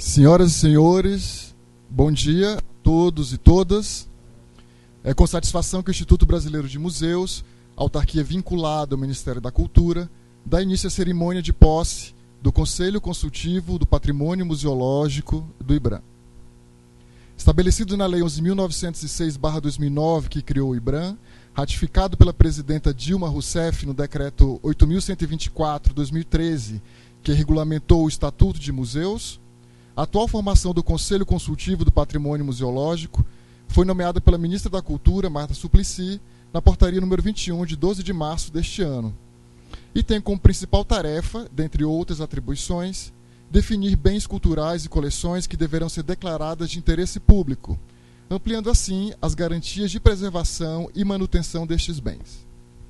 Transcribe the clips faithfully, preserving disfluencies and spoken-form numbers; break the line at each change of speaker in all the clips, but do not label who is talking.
Senhoras e senhores, bom dia a todos e todas. É com satisfação que o Instituto Brasileiro de Museus, autarquia vinculada ao Ministério da Cultura, dá início à cerimônia de posse do Conselho Consultivo do Patrimônio Museológico do IBRAM. Estabelecido na Lei onze mil novecentos e seis barra dois mil e nove, que criou o IBRAM, ratificado pela presidenta Dilma Rousseff no Decreto oito mil cento e vinte e quatro barra dois mil e treze, que regulamentou o Estatuto de Museus, a atual formação do Conselho Consultivo do Patrimônio Museológico foi nomeada pela Ministra da Cultura, Marta Suplicy, na portaria número vinte e um, de doze de março deste ano, e tem como principal tarefa, dentre outras atribuições, definir bens culturais e coleções que deverão ser declaradas de interesse público, ampliando assim as garantias de preservação e manutenção destes bens.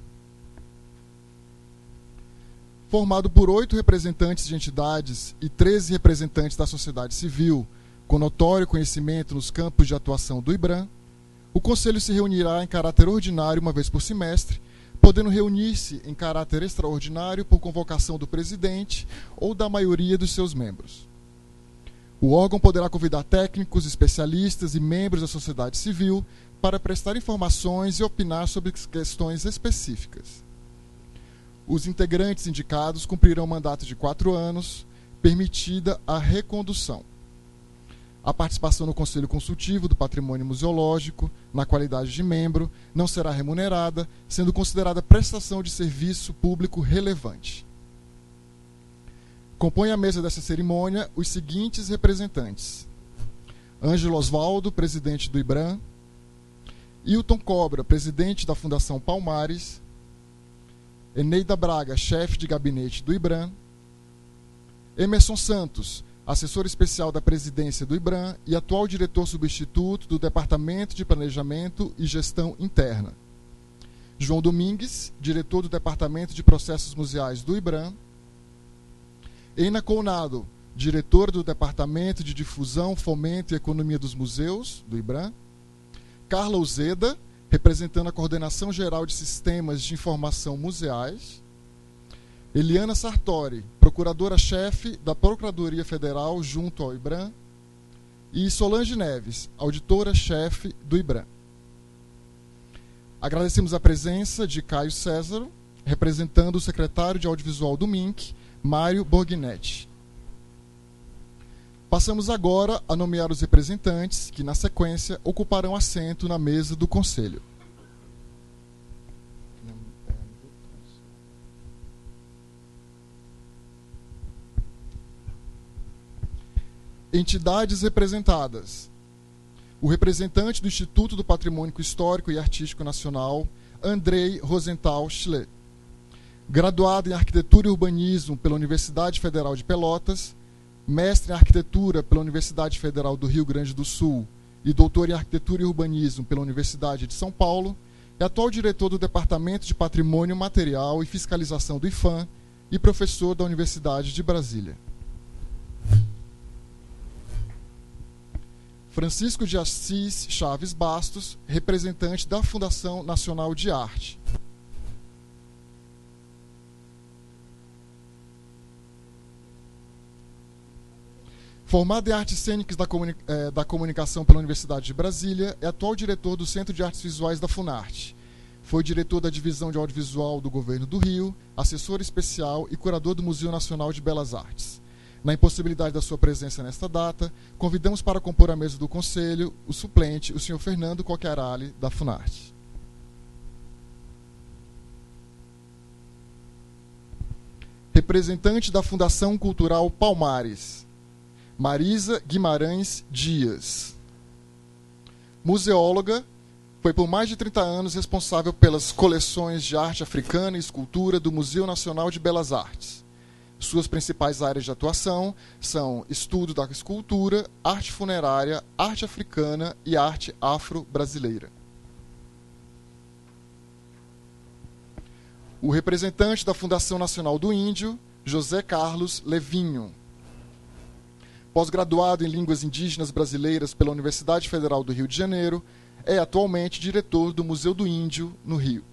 Formado por oito representantes de entidades e treze representantes da sociedade civil, com notório conhecimento nos campos de atuação do IBRAM, o Conselho se reunirá em caráter ordinário uma vez por semestre, podendo reunir-se em caráter extraordinário por convocação do presidente ou da maioria dos seus membros. O órgão poderá convidar técnicos, especialistas e membros da sociedade civil para prestar informações e opinar sobre questões específicas. Os integrantes indicados cumprirão mandato de quatro anos, permitida a recondução. A participação no Conselho Consultivo do Patrimônio Museológico, na qualidade de membro, não será remunerada, sendo considerada prestação de serviço público relevante. Compõe a mesa dessa cerimônia os seguintes representantes: Ângelo Osvaldo, presidente do IBRAM; Hilton Cobra, presidente da Fundação Palmares; Eneida Braga, chefe de gabinete do IBRAM; Emerson Santos, assessor especial da presidência do IBRAM e atual diretor substituto do Departamento de Planejamento e Gestão Interna; João Domingues, diretor do Departamento de Processos Museais do IBRAM; Eina Counado, diretora do Departamento de Difusão, Fomento e Economia dos Museus do IBRAM; Carla Uzeda, representando a Coordenação Geral de Sistemas de Informação Museais; Eliana Sartori, procuradora-chefe da Procuradoria Federal junto ao IBRAM; e Solange Neves, auditora-chefe do IBRAM. Agradecemos a presença de Caio Césaro, representando o secretário de Audiovisual do M I N C, Mário Borghinetti. Passamos agora a nomear os representantes que, na sequência, ocuparão assento na mesa do Conselho. Entidades representadas: o representante do Instituto do Patrimônio Histórico e Artístico Nacional, Andrei Rosenthal Schlee. Graduado em Arquitetura e Urbanismo pela Universidade Federal de Pelotas, mestre em Arquitetura pela Universidade Federal do Rio Grande do Sul e doutor em Arquitetura e Urbanismo pela Universidade de São Paulo, é atual diretor do Departamento de Patrimônio Material e Fiscalização do IPHAN e professor da Universidade de Brasília. Francisco de Assis Chaves Bastos, representante da Fundação Nacional de Arte. Formado em Artes Cênicas da, Comuni eh, da Comunicação pela Universidade de Brasília, é atual diretor do Centro de Artes Visuais da Funarte. Foi diretor da Divisão de Audiovisual do Governo do Rio, assessor especial e curador do Museu Nacional de Belas Artes. Na impossibilidade da sua presença nesta data, convidamos para compor a mesa do Conselho o suplente, o senhor Fernando Coquerali, da Funarte. Representante da Fundação Cultural Palmares, Marisa Guimarães Dias. Museóloga, foi por mais de trinta anos responsável pelas coleções de arte africana e escultura do Museu Nacional de Belas Artes. Suas principais áreas de atuação são estudo da escultura, arte funerária, arte africana e arte afro-brasileira. O representante da Fundação Nacional do Índio, José Carlos Levinho. Pós-graduado em Línguas Indígenas Brasileiras pela Universidade Federal do Rio de Janeiro, é atualmente diretor do Museu do Índio, no Rio.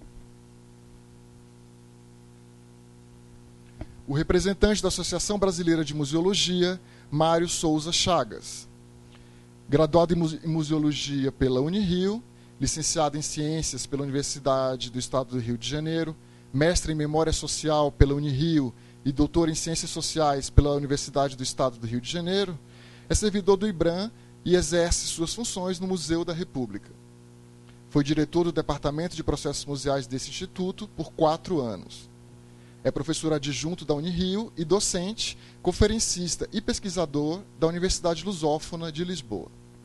O representante da Associação Brasileira de Museologia, Mário Souza Chagas. Graduado em Museologia pela Unirio, licenciado em Ciências pela Universidade do Estado do Rio de Janeiro, mestre em Memória Social pela Unirio e doutor em Ciências Sociais pela Universidade do Estado do Rio de Janeiro, é servidor do IBRAM e exerce suas funções no Museu da República. Foi diretor do Departamento de Processos Museais desse instituto por quatro anos. É professor adjunto da Unirio e docente, conferencista e pesquisador da Universidade Lusófona de Lisboa.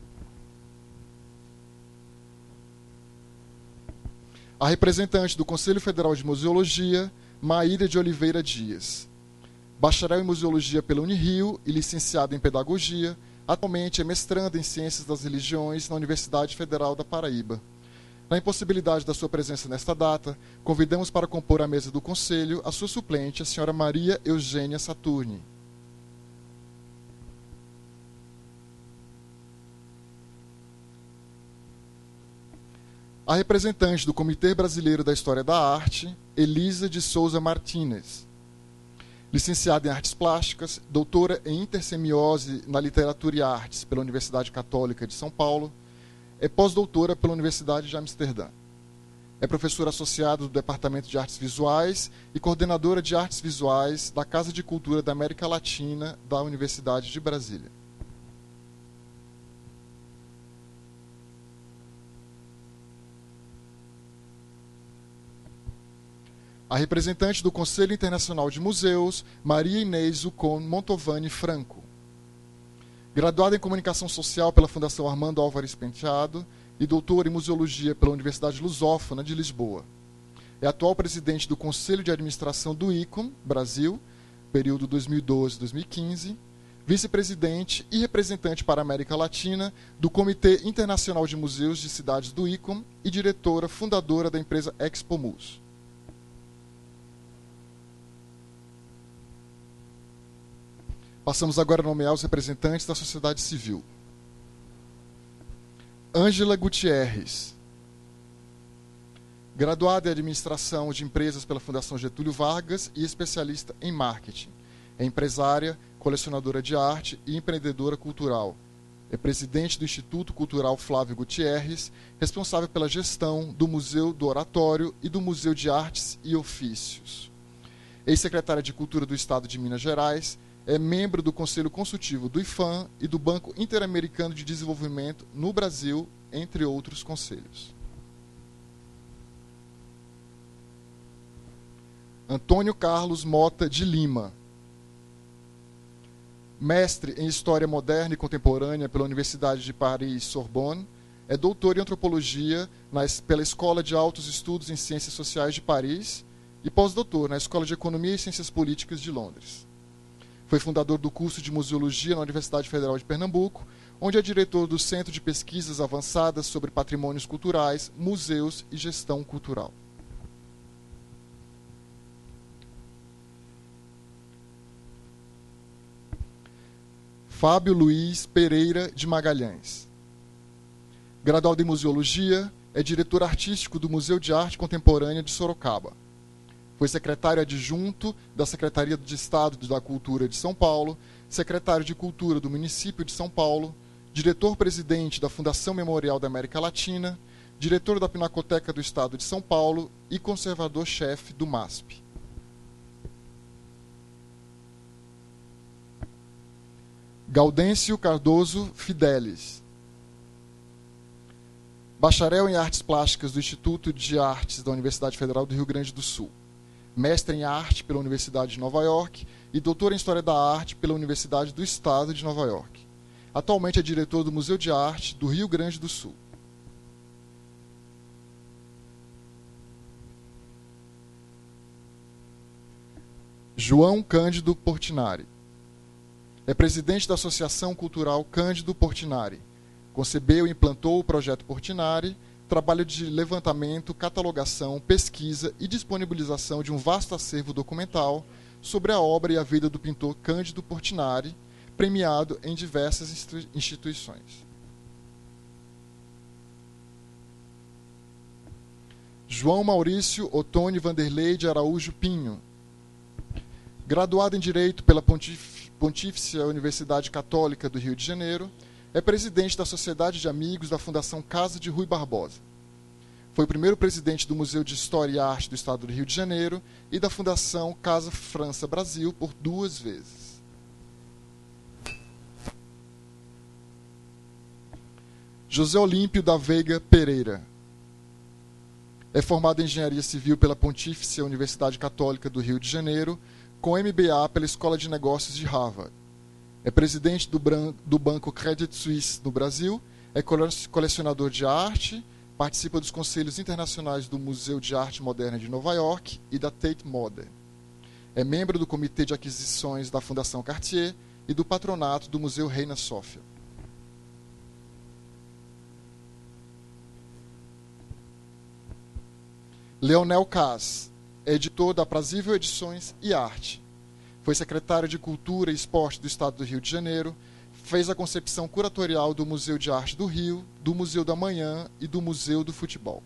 A representante do Conselho Federal de Museologia, Maíra de Oliveira Dias. Bacharel em Museologia pela Unirio e licenciada em Pedagogia, atualmente é mestranda em Ciências das Religiões na Universidade Federal da Paraíba. Na impossibilidade da sua presença nesta data, convidamos para compor a mesa do Conselho a sua suplente, a senhora Maria Eugênia Saturni. A representante do Comitê Brasileiro da História da Arte, Elisa de Souza Martínez. Licenciada em Artes Plásticas, doutora em Intersemiose na Literatura e Artes pela Universidade Católica de São Paulo, é pós-doutora pela Universidade de Amsterdã. É professora associada do Departamento de Artes Visuais e coordenadora de Artes Visuais da Casa de Cultura da América Latina da Universidade de Brasília. A representante do Conselho Internacional de Museus, Maria Inês Zucon Montovani Franco. Graduada em Comunicação Social pela Fundação Armando Álvares Penteado e doutora em Museologia pela Universidade Lusófona de Lisboa. É atual presidente do Conselho de Administração do I C O M, Brasil, período dois mil e doze a dois mil e quinze, vice-presidente e representante para a América Latina do Comitê Internacional de Museus de Cidades do I C O M e diretora fundadora da empresa Expomus. Passamos agora a nomear os representantes da sociedade civil. Ângela Gutierrez. Graduada em Administração de Empresas pela Fundação Getúlio Vargas e especialista em marketing. É empresária, colecionadora de arte e empreendedora cultural. É presidente do Instituto Cultural Flávio Gutierrez, responsável pela gestão do Museu do Oratório e do Museu de Artes e Ofícios. Ex-secretária de Cultura do Estado de Minas Gerais, é membro do Conselho Consultivo do I F A M e do Banco Interamericano de Desenvolvimento no Brasil, entre outros conselhos. Antônio Carlos Mota de Lima. Mestre em História Moderna e Contemporânea pela Universidade de Paris-Sorbonne, é doutor em Antropologia na, pela Escola de Altos Estudos em Ciências Sociais de Paris e pós-doutor na Escola de Economia e Ciências Políticas de Londres. Foi fundador do curso de Museologia na Universidade Federal de Pernambuco, onde é diretor do Centro de Pesquisas Avançadas sobre Patrimônios Culturais, Museus e Gestão Cultural. Fábio Luiz Pereira de Magalhães. Graduado em Museologia, é diretor artístico do Museu de Arte Contemporânea de Sorocaba. Foi secretário adjunto da Secretaria de Estado da Cultura de São Paulo, secretário de Cultura do município de São Paulo, diretor-presidente da Fundação Memorial da América Latina, diretor da Pinacoteca do Estado de São Paulo e conservador-chefe do MASP. Gaudêncio Cardoso Fidelis. Bacharel em Artes Plásticas do Instituto de Artes da Universidade Federal do Rio Grande do Sul. Mestre em Arte pela Universidade de Nova York e doutor em História da Arte pela Universidade do Estado de Nova York. Atualmente é diretor do Museu de Arte do Rio Grande do Sul. João Cândido Portinari. É presidente da Associação Cultural Cândido Portinari. Concebeu e implantou o Projeto Portinari, trabalho de levantamento, catalogação, pesquisa e disponibilização de um vasto acervo documental sobre a obra e a vida do pintor Cândido Portinari, premiado em diversas instituições. João Maurício Otônio Vanderlei de Araújo Pinho. Graduado em Direito pela Pontif... Pontífice Universidade Católica do Rio de Janeiro, é presidente da Sociedade de Amigos da Fundação Casa de Rui Barbosa. Foi o primeiro presidente do Museu de História e Arte do Estado do Rio de Janeiro e da Fundação Casa França Brasil por duas vezes. José Olímpio da Veiga Pereira. É formado em Engenharia Civil pela Pontífice Universidade Católica do Rio de Janeiro, com M B A pela Escola de Negócios de Harvard. É presidente do, do Banco Credit Suisse no Brasil, é colecionador de arte, participa dos conselhos internacionais do Museu de Arte Moderna de Nova York e da Tate Modern. É membro do Comitê de Aquisições da Fundação Cartier e do patronato do Museu Reina Sofia. Leonel Kaas, editor da Aprazível Edições e Arte. Foi secretário de Cultura e Esporte do Estado do Rio de Janeiro, fez a concepção curatorial do Museu de Arte do Rio, do Museu da Manhã e do Museu do Futebol.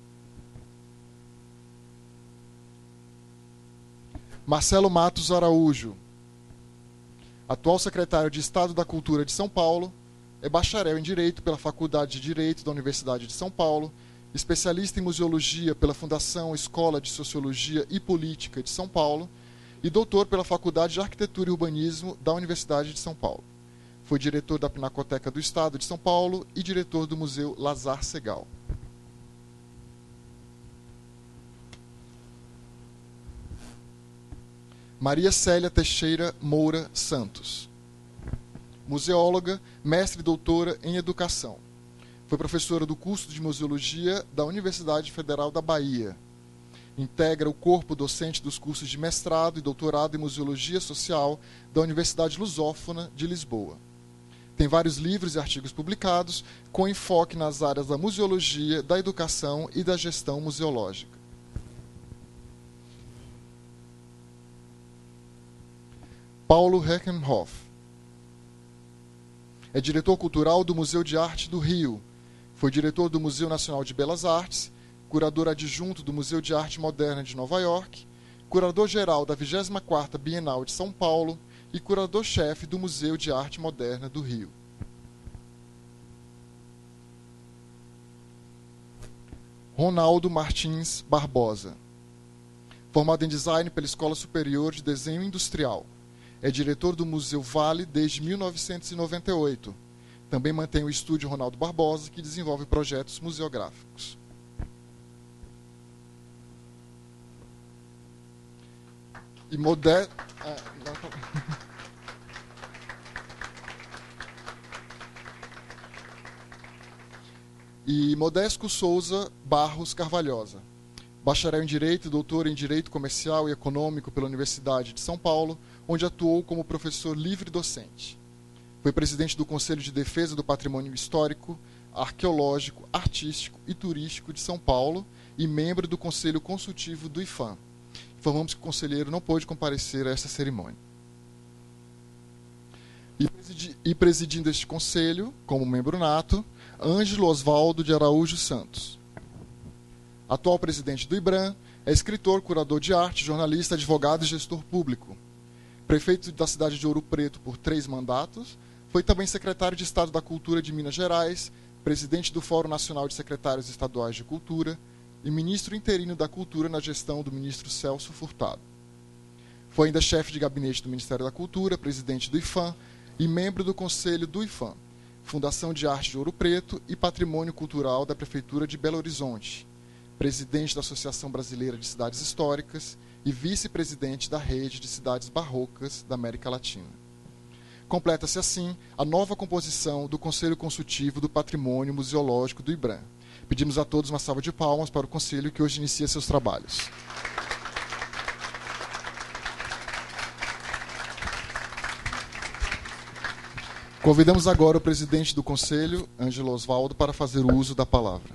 Marcelo Matos Araújo, atual secretário de Estado da Cultura de São Paulo, é bacharel em Direito pela Faculdade de Direito da Universidade de São Paulo, especialista em Museologia pela Fundação Escola de Sociologia e Política de São Paulo e doutor pela Faculdade de Arquitetura e Urbanismo da Universidade de São Paulo. Foi diretor da Pinacoteca do Estado de São Paulo e diretor do Museu Lazar Segal. Maria Célia Teixeira Moura Santos. Museóloga, mestre e doutora em Educação. Foi professora do curso de Museologia da Universidade Federal da Bahia. Integra o corpo docente dos cursos de mestrado e doutorado em Museologia Social da Universidade Lusófona de Lisboa. Tem vários livros e artigos publicados, com enfoque nas áreas da museologia, da educação e da gestão museológica. Paulo Heckenhoff. É diretor cultural do Museu de Arte do Rio. Foi diretor do Museu Nacional de Belas Artes, curador adjunto do Museu de Arte Moderna de Nova York, curador-geral da vigésima quarta Bienal de São Paulo e curador-chefe do Museu de Arte Moderna do Rio. Ronaldo Martins Barbosa. Formado em Design pela Escola Superior de Desenho Industrial. É diretor do Museu Vale desde mil novecentos e noventa e oito. Também mantém o Estúdio Ronaldo Barbosa, que desenvolve projetos museográficos. E Modé... Ah, e Modesco Souza Barros Carvalhosa. Bacharel em Direito e doutor em Direito Comercial e Econômico pela Universidade de São Paulo, onde atuou como professor livre docente. Foi presidente do Conselho de Defesa do Patrimônio Histórico, Arqueológico, Artístico e Turístico de São Paulo e membro do Conselho Consultivo do I F A M. Informamos que o conselheiro não pôde comparecer a essa cerimônia. E, presidi e presidindo este conselho, como membro nato, Ângelo Osvaldo de Araújo Santos. Atual presidente do IBRAM, é escritor, curador de arte, jornalista, advogado e gestor público. Prefeito da cidade de Ouro Preto por três mandatos, foi também secretário de Estado da Cultura de Minas Gerais, presidente do Fórum Nacional de Secretários Estaduais de Cultura e ministro interino da Cultura na gestão do ministro Celso Furtado. Foi ainda chefe de gabinete do Ministério da Cultura, presidente do I F A M e membro do Conselho do I F A M, Fundação de Arte de Ouro Preto e Patrimônio Cultural da Prefeitura de Belo Horizonte, presidente da Associação Brasileira de Cidades Históricas e vice-presidente da Rede de Cidades Barrocas da América Latina. Completa-se assim a nova composição do Conselho Consultivo do Patrimônio Museológico do IBRAM. Pedimos a todos uma salva de palmas para o Conselho que hoje inicia seus trabalhos. Convidamos agora o presidente do Conselho, Ângelo Osvaldo, para fazer o uso da palavra.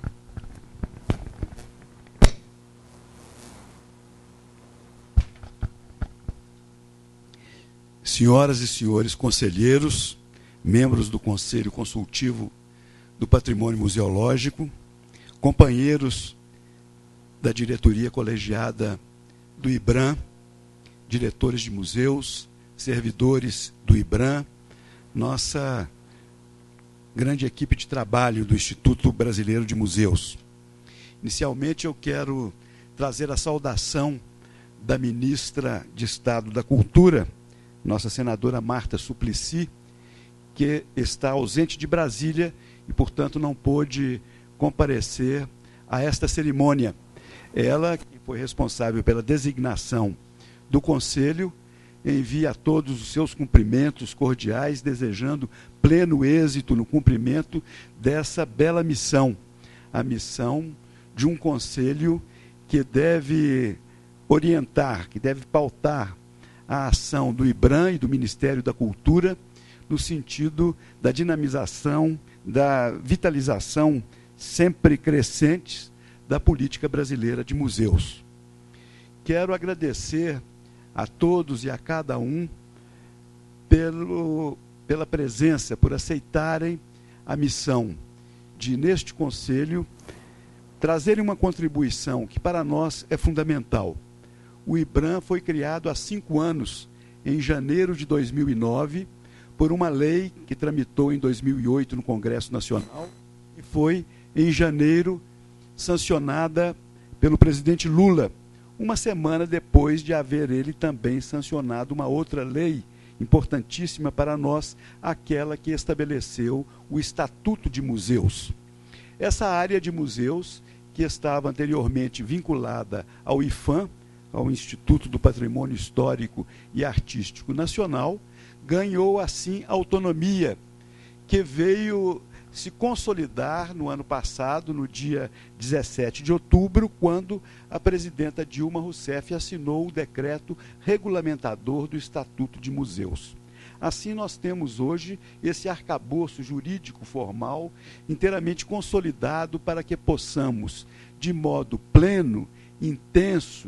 Senhoras e senhores conselheiros, membros do Conselho Consultivo do Patrimônio Museológico, companheiros da diretoria colegiada do IBRAM, diretores de museus, servidores do IBRAM, nossa grande equipe de trabalho do Instituto Brasileiro de Museus. Inicialmente, eu quero trazer a saudação da ministra de Estado da Cultura, nossa senadora Marta Suplicy, que está ausente de Brasília e, portanto, não pôde comparecer a esta cerimônia. Ela, que foi responsável pela designação do Conselho, envia a todos os seus cumprimentos cordiais, desejando pleno êxito no cumprimento dessa bela missão, a missão de um Conselho que deve orientar, que deve pautar a ação do IBRAM e do Ministério da Cultura no sentido da dinamização, da vitalização sempre crescente da política brasileira de museus. Quero agradecer a todos e a cada um pelo, pela presença, por aceitarem a missão de, neste Conselho, trazerem uma contribuição que para nós é fundamental. O IBRAM foi criado há cinco anos, em janeiro de dois mil e nove, por uma lei que tramitou em dois mil e oito no Congresso Nacional e foi, em janeiro, sancionada pelo presidente Lula, uma semana depois de haver ele também sancionado uma outra lei importantíssima para nós, aquela que estabeleceu o Estatuto de Museus. Essa área de museus, que estava anteriormente vinculada ao IPHAN, ao Instituto do Patrimônio Histórico e Artístico Nacional, ganhou assim autonomia, que veio se consolidar no ano passado, no dia dezessete de outubro, quando a presidenta Dilma Rousseff assinou o decreto regulamentador do Estatuto de Museus. Assim, nós temos hoje esse arcabouço jurídico formal inteiramente consolidado para que possamos, de modo pleno, intenso,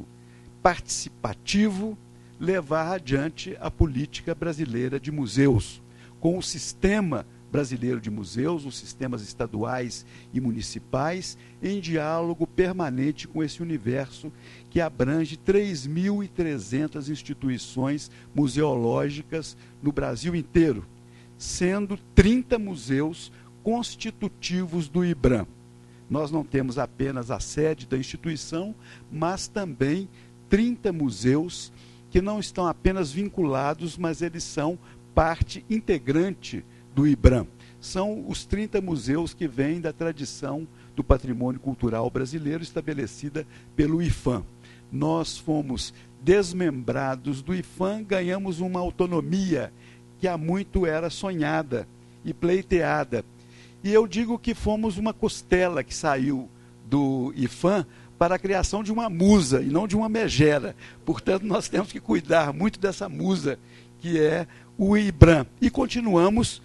participativo, levar adiante a política brasileira de museus, com o sistema brasileiro de museus, os sistemas estaduais e municipais, em diálogo permanente com esse universo que abrange três mil e trezentas instituições museológicas no Brasil inteiro, sendo trinta museus constitutivos do IBRAM. Nós não temos apenas a sede da instituição, mas também trinta museus que não estão apenas vinculados, mas eles são parte integrante do IBRAM. São os trinta museus que vêm da tradição do patrimônio cultural brasileiro estabelecida pelo IPHAN. Nós fomos desmembrados do IPHAN, ganhamos uma autonomia que há muito era sonhada e pleiteada. E eu digo que fomos uma costela que saiu do IPHAN para a criação de uma musa e não de uma megera. Portanto, nós temos que cuidar muito dessa musa que é o IBRAM. E continuamos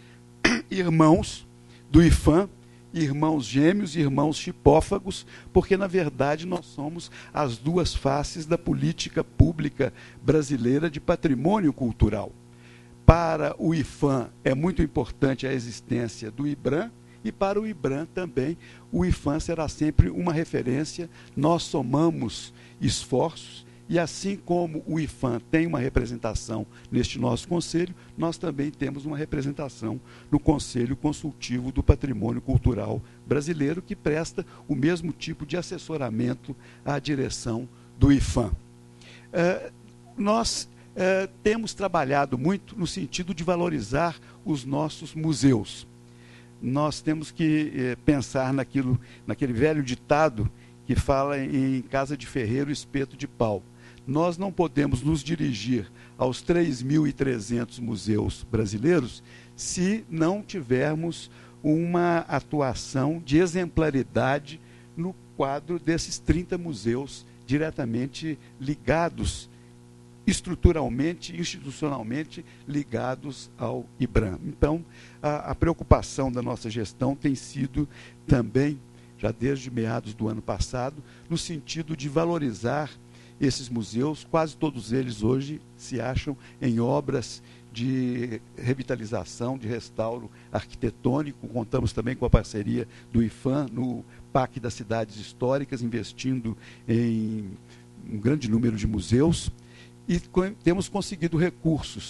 irmãos do IPHAN, irmãos gêmeos, irmãos chipófagos, porque, na verdade, nós somos as duas faces da política pública brasileira de patrimônio cultural. Para o IPHAN é muito importante a existência do IBRAM, e para o IBRAM também, o IPHAN será sempre uma referência. Nós somamos esforços, e assim como o IPHAN tem uma representação neste nosso conselho, nós também temos uma representação no Conselho Consultivo do Patrimônio Cultural Brasileiro, que presta o mesmo tipo de assessoramento à direção do IPHAN. Uh, nós uh, temos trabalhado muito no sentido de valorizar os nossos museus. Nós temos que eh, pensar naquilo, naquele velho ditado que fala em casa de ferreiro, espeto de pau. Nós não podemos nos dirigir aos três mil e trezentos museus brasileiros se não tivermos uma atuação de exemplaridade no quadro desses trinta museus diretamente ligados, estruturalmente, institucionalmente ligados ao IBRAM. Então, a, a preocupação da nossa gestão tem sido também, já desde meados do ano passado, no sentido de valorizar esses museus. Quase todos eles hoje se acham em obras de revitalização, de restauro arquitetônico. Contamos também com a parceria do IPHAN no P A C das Cidades Históricas, investindo em um grande número de museus. E temos conseguido recursos,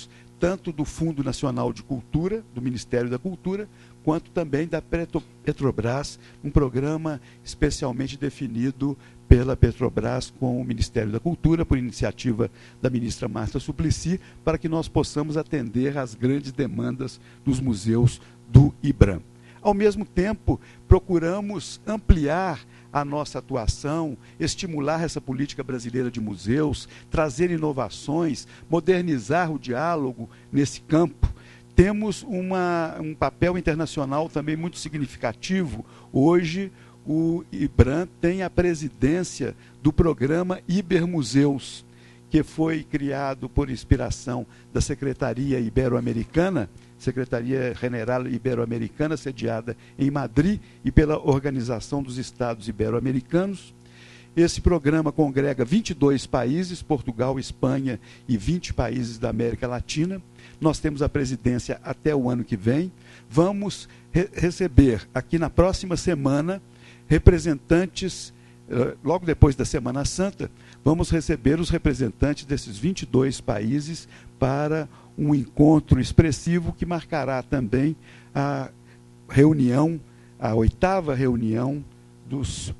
tanto do Fundo Nacional de Cultura, do Ministério da Cultura, quanto também da Petrobras, um programa especialmente definido pela Petrobras com o Ministério da Cultura, por iniciativa da ministra Marta Suplicy, para que nós possamos atender às grandes demandas dos museus do IBRAM. Ao mesmo tempo, procuramos ampliar a nossa atuação, estimular essa política brasileira de museus, trazer inovações, modernizar o diálogo nesse campo. Temos uma, um papel internacional também muito significativo. Hoje, o IBRAM tem a presidência do programa Ibermuseus, que foi criado por inspiração da Secretaria Ibero-Americana, Secretaria General Ibero-Americana, sediada em Madrid, e pela Organização dos Estados Ibero-Americanos. Esse programa congrega vinte e dois países, Portugal, Espanha e vinte países da América Latina. Nós temos a presidência até o ano que vem. Vamos re receber aqui na próxima semana representantes, logo depois da Semana Santa, vamos receber os representantes desses vinte e dois países para um encontro expressivo que marcará também a reunião, a oitava reunião dos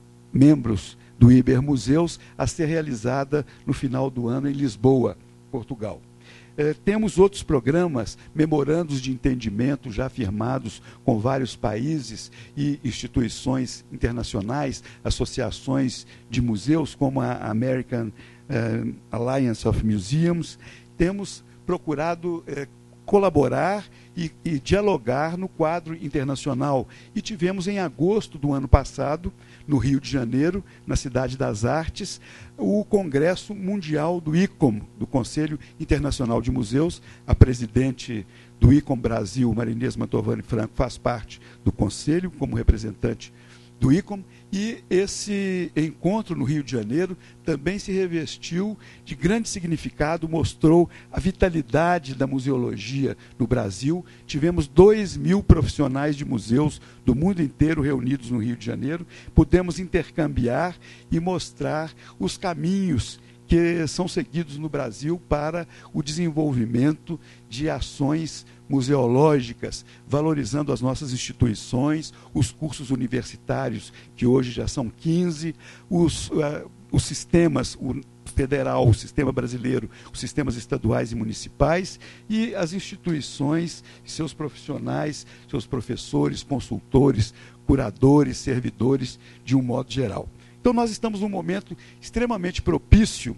membros do Ibermuseus, a ser realizada no final do ano em Lisboa, Portugal. Eh, temos outros programas, memorandos de entendimento já firmados com vários países e instituições internacionais, associações de museus, como a American eh, Alliance of Museums. Temos procurado eh, colaborar e, e dialogar no quadro internacional. E tivemos em agosto do ano passado, no Rio de Janeiro, na Cidade das Artes, o Congresso Mundial do ICOM, do Conselho Internacional de Museus. A presidente do ICOM Brasil, Marinês Mantovani Franco, faz parte do Conselho como representante do ICOM, e esse encontro no Rio de Janeiro também se revestiu de grande significado, mostrou a vitalidade da museologia no Brasil. Tivemos dois mil profissionais de museus do mundo inteiro reunidos no Rio de Janeiro, pudemos intercambiar e mostrar os caminhos que são seguidos no Brasil para o desenvolvimento de ações museológicas, valorizando as nossas instituições, os cursos universitários, que hoje já são quinze, os, uh, os sistemas, o federal, o sistema brasileiro, os sistemas estaduais e municipais, e as instituições, seus profissionais, seus professores, consultores, curadores, servidores, de um modo geral. Então, nós estamos num momento extremamente propício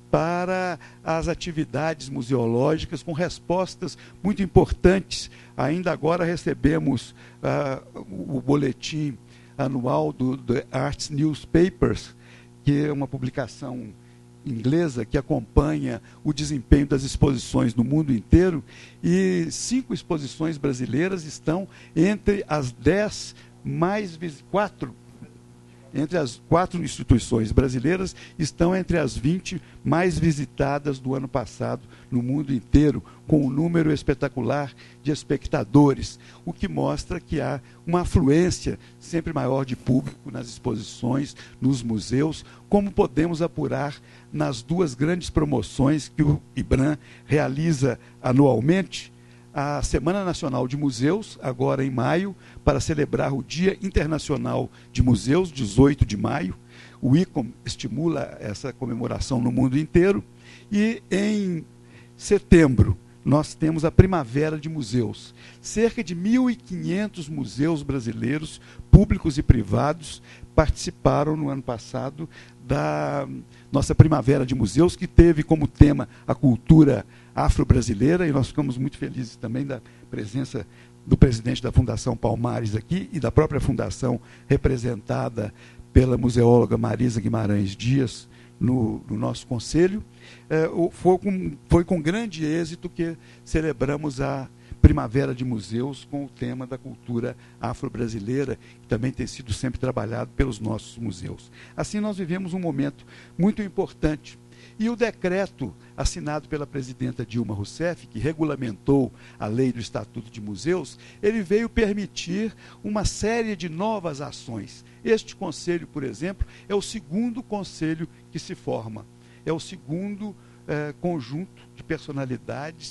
para as atividades museológicas, com respostas muito importantes. Ainda agora recebemos uh, o boletim anual do The Arts Newspapers, que é uma publicação inglesa que acompanha o desempenho das exposições no mundo inteiro, e cinco exposições brasileiras estão entre as dez mais quatro entre as quatro instituições brasileiras, estão entre as vinte mais visitadas do ano passado no mundo inteiro, com um número espetacular de espectadores, o que mostra que há uma afluência sempre maior de público nas exposições, nos museus, como podemos apurar nas duas grandes promoções que o IBRAM realiza anualmente. A Semana Nacional de Museus, agora em maio, para celebrar o Dia Internacional de Museus, dezoito de maio. O ICOM estimula essa comemoração no mundo inteiro. E em setembro, nós temos a Primavera de Museus. Cerca de mil e quinhentos museus brasileiros, públicos e privados, participaram no ano passado da nossa Primavera de Museus, que teve como tema a cultura afro-brasileira, e nós ficamos muito felizes também da presença do presidente da Fundação Palmares aqui e da própria fundação representada pela museóloga Marisa Guimarães Dias no, no nosso conselho. É, foi, com, foi com grande êxito que celebramos a Primavera de Museus com o tema da cultura afro-brasileira, que também tem sido sempre trabalhado pelos nossos museus. Assim, nós vivemos um momento muito importante. E o decreto assinado pela presidenta Dilma Rousseff, que regulamentou a lei do Estatuto de Museus, ele veio permitir uma série de novas ações. Este conselho, por exemplo, é o segundo conselho que se forma. É o segundo eh, conjunto de personalidades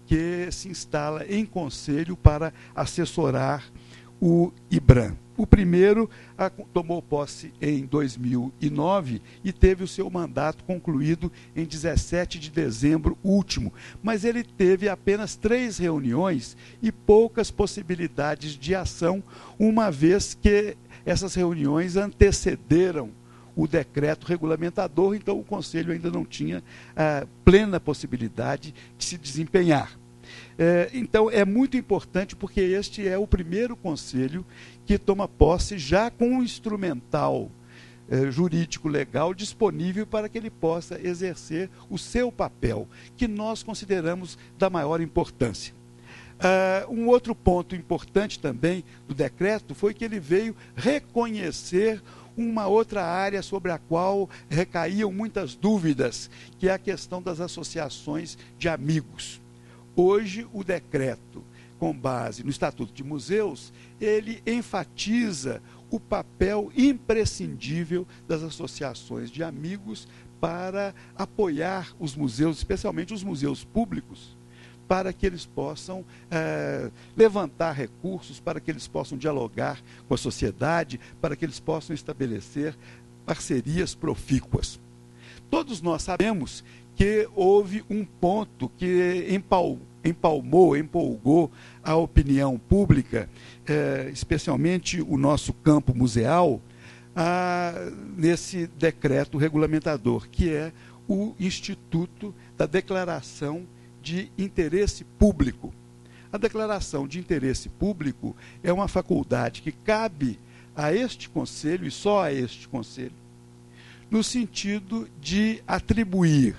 que se instala em conselho para assessorar o IBRAM. O primeiro a, tomou posse em dois mil e nove e teve o seu mandato concluído em dezessete de dezembro último, mas ele teve apenas três reuniões e poucas possibilidades de ação, uma vez que essas reuniões antecederam o decreto regulamentador, então o Conselho ainda não tinha a plena possibilidade de se desempenhar. É, então, é muito importante porque este é o primeiro conselho que toma posse já com um instrumental é, jurídico legal disponível para que ele possa exercer o seu papel, que nós consideramos da maior importância. Uh, um outro ponto importante também do decreto foi que ele veio reconhecer uma outra área sobre a qual recaíam muitas dúvidas, que é a questão das associações de amigos. Hoje, o decreto, com base no Estatuto de Museus, ele enfatiza o papel imprescindível das associações de amigos para apoiar os museus, especialmente os museus públicos, para que eles possam é, levantar recursos, para que eles possam dialogar com a sociedade, para que eles possam estabelecer parcerias profícuas. Todos nós sabemos que houve um ponto que empal, empalmou, empolgou a opinião pública, eh, especialmente o nosso campo museal, ah, nesse decreto regulamentador, que é o Instituto da Declaração de Interesse Público. A declaração de interesse público é uma faculdade que cabe a este Conselho, e só a este Conselho, no sentido de atribuir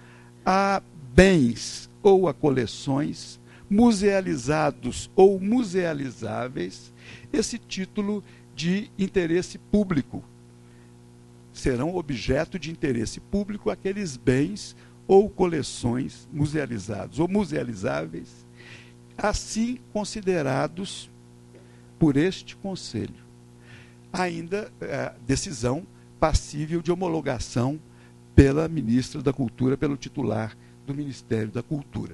a bens ou a coleções musealizados ou musealizáveis esse título de interesse público. Serão objeto de interesse público aqueles bens ou coleções musealizados ou musealizáveis, assim considerados por este Conselho. Ainda é, decisão passível de homologação pela ministra da Cultura, pelo titular do Ministério da Cultura.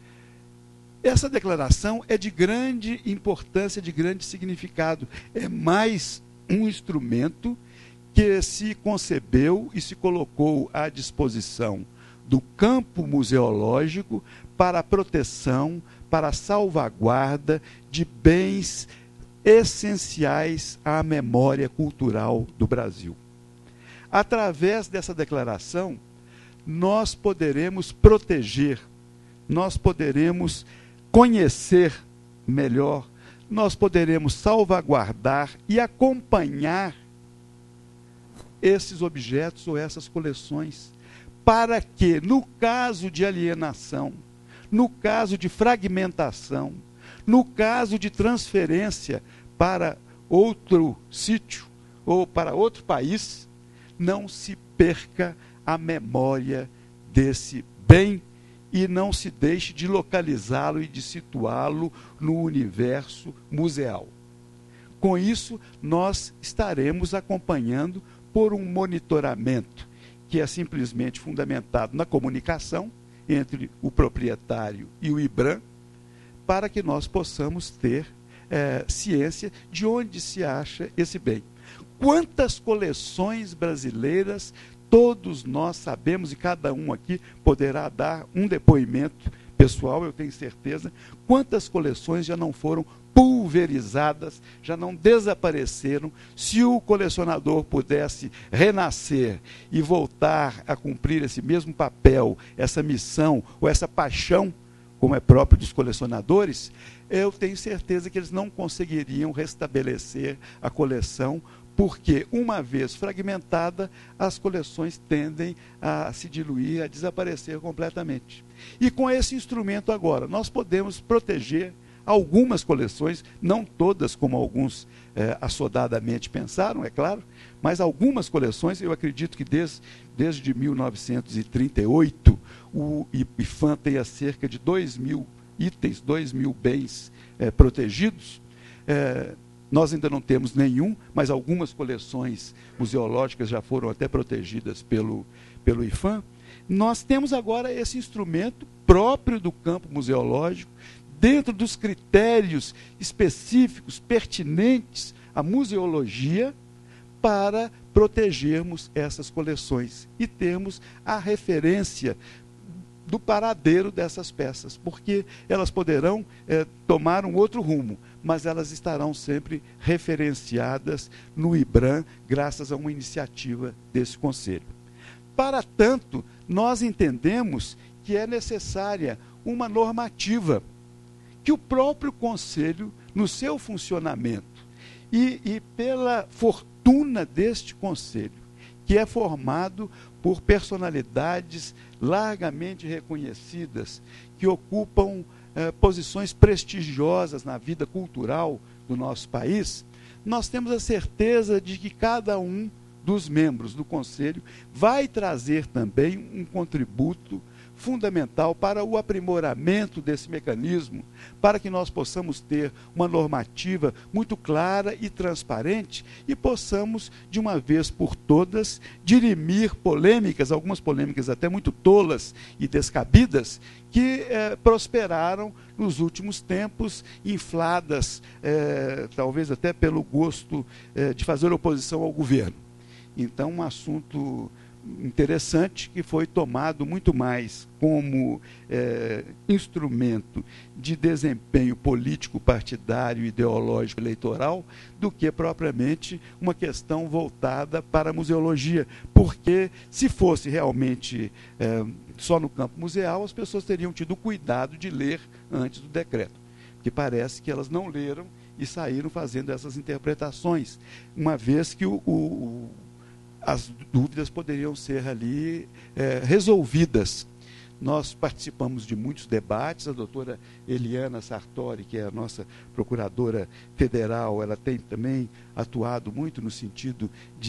Essa declaração é de grande importância, de grande significado. É mais um instrumento que se concebeu e se colocou à disposição do campo museológico para a proteção, para a salvaguarda de bens essenciais à memória cultural do Brasil. Através dessa declaração, nós poderemos proteger, nós poderemos conhecer melhor, nós poderemos salvaguardar e acompanhar esses objetos ou essas coleções, para que, no caso de alienação, no caso de fragmentação, no caso de transferência para outro sítio ou para outro país, não se perca a memória desse bem e não se deixe de localizá-lo e de situá-lo no universo museal. Com isso, nós estaremos acompanhando por um monitoramento que é simplesmente fundamentado na comunicação entre o proprietário e o IBRAM, para que nós possamos ter é, ciência de onde se acha esse bem. Quantas coleções brasileiras todos nós sabemos, e cada um aqui poderá dar um depoimento pessoal, eu tenho certeza, quantas coleções já não foram pulverizadas, já não desapareceram. Se o colecionador pudesse renascer e voltar a cumprir esse mesmo papel, essa missão ou essa paixão, como é próprio dos colecionadores, eu tenho certeza que eles não conseguiriam restabelecer a coleção, porque, uma vez fragmentada, as coleções tendem a se diluir, a desaparecer completamente. E com esse instrumento agora, nós podemos proteger algumas coleções, não todas, como alguns eh, assodadamente pensaram, é claro, mas algumas coleções, eu acredito que desde, desde mil novecentos e trinta e oito, o IPHAN tenha cerca de dois mil itens, dois mil bens eh, protegidos. Eh, Nós ainda não temos nenhum, mas algumas coleções museológicas já foram até protegidas pelo, pelo IPHAN. nós temos agora esse instrumento próprio do campo museológico, dentro dos critérios específicos, pertinentes à museologia, para protegermos essas coleções e termos a referência do paradeiro dessas peças, porque elas poderão é, tomar um outro rumo, mas elas estarão sempre referenciadas no IBRAM, graças a uma iniciativa desse Conselho. Para tanto, nós entendemos que é necessária uma normativa que o próprio Conselho, no seu funcionamento, e, e pela fortuna deste Conselho, que é formado por personalidades largamente reconhecidas, que ocupam eh, posições prestigiosas na vida cultural do nosso país, nós temos a certeza de que cada um dos membros do Conselho vai trazer também um contributo fundamental para o aprimoramento desse mecanismo, para que nós possamos ter uma normativa muito clara e transparente e possamos, de uma vez por todas, dirimir polêmicas, algumas polêmicas até muito tolas e descabidas, que eh, prosperaram nos últimos tempos, infladas, eh, talvez até pelo gosto eh, de fazer oposição ao governo. Então, um assunto interessante que foi tomado muito mais como é, instrumento de desempenho político, partidário, ideológico, eleitoral, do que propriamente uma questão voltada para a museologia, porque se fosse realmente é, só no campo museal, as pessoas teriam tido cuidado de ler antes do decreto, porque parece que elas não leram e saíram fazendo essas interpretações, uma vez que o, o as dúvidas poderiam ser ali é, resolvidas. Nós participamos de muitos debates, a doutora Eliana Sartori, que é a nossa procuradora federal, ela tem também atuado muito no sentido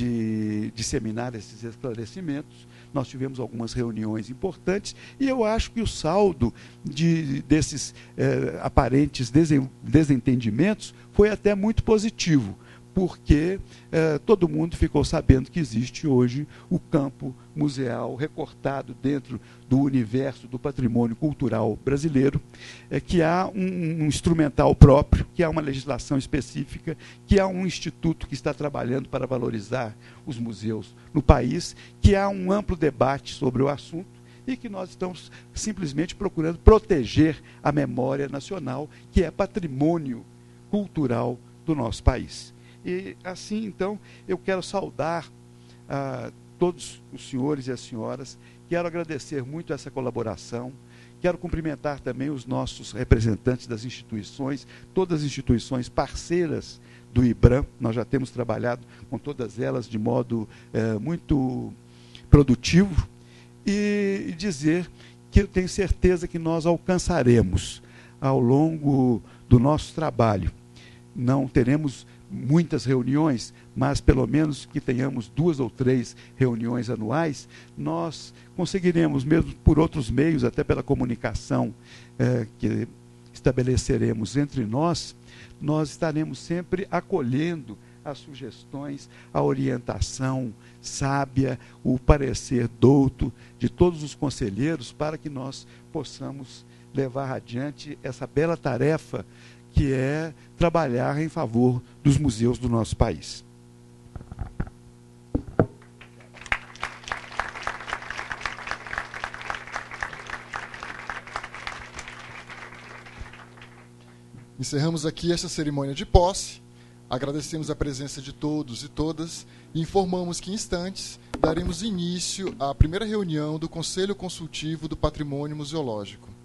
de disseminar esses esclarecimentos. Nós tivemos algumas reuniões importantes e eu acho que o saldo de, desses é, aparentes desen, desentendimentos foi até muito positivo, porque eh, todo mundo ficou sabendo que existe hoje o campo museal recortado dentro do universo do patrimônio cultural brasileiro, eh, que há um, um instrumental próprio, que há uma legislação específica, que há um instituto que está trabalhando para valorizar os museus no país, que há um amplo debate sobre o assunto e que nós estamos simplesmente procurando proteger a memória nacional, que é patrimônio cultural do nosso país. E assim, então, eu quero saudar a todos os senhores e as senhoras, quero agradecer muito essa colaboração, quero cumprimentar também os nossos representantes das instituições, todas as instituições parceiras do IBRAM, nós já temos trabalhado com todas elas de modo é, muito produtivo, e, e dizer que eu tenho certeza que nós alcançaremos ao longo do nosso trabalho. Não teremos muitas reuniões, mas pelo menos que tenhamos duas ou três reuniões anuais, nós conseguiremos, mesmo por outros meios, até pela comunicação eh, que estabeleceremos entre nós, nós estaremos sempre acolhendo as sugestões, a orientação sábia, o parecer douto de todos os conselheiros, para que nós possamos levar adiante essa bela tarefa que é trabalhar em favor dos museus do nosso país.
Encerramos aqui esta cerimônia de posse, agradecemos a presença de todos e todas e informamos que em instantes daremos início à primeira reunião do Conselho Consultivo do Patrimônio Museológico.